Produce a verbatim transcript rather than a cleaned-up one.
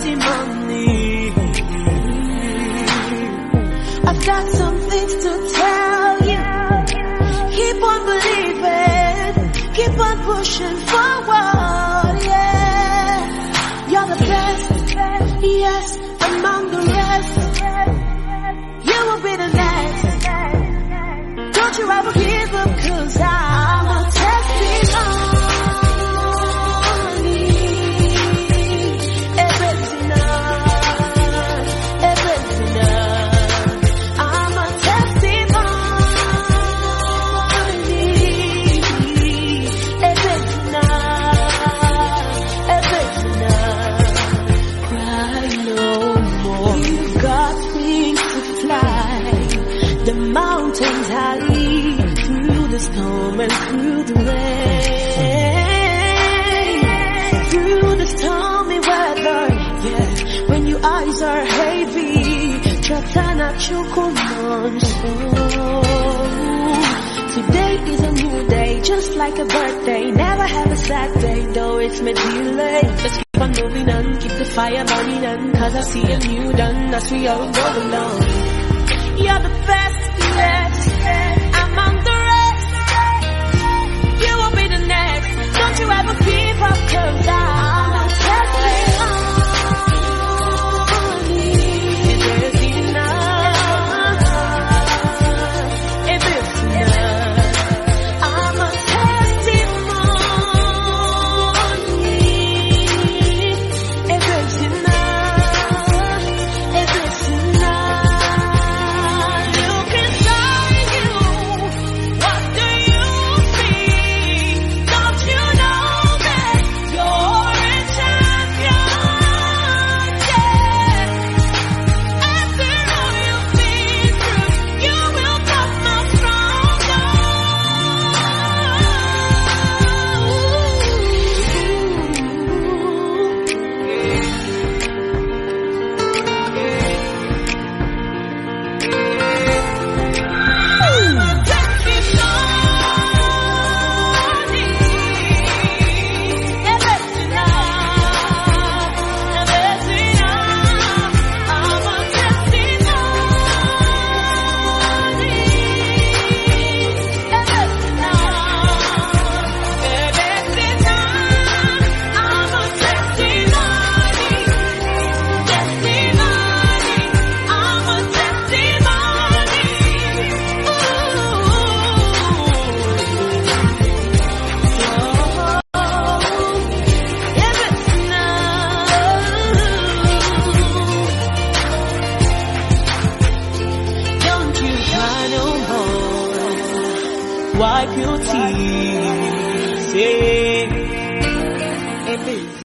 testimony. I've got some things to tell you. Keep on believing, keep on pushing forward, yeah. You're the best, yes, among the rest. You will be the next. Don't you ever give up, cause I'm a testimony. The mountains I lead through the storm and through the rain, through the stormy weather, yeah. When your eyes are heavy, Tratana Chukumonso. Today is a new day, just like a birthday. Never have a sad day, though it's my delay. Let's keep on moving on, keep the fire burning on, cause I see a new dawn as we all go along. You're the best, yes, among the rest. You will be the next. Don't you ever give up, cause I'm a testimony. It is enough. It is enough. I'm a testimony. It is enough. It is enough. Wipe your tears, yeah.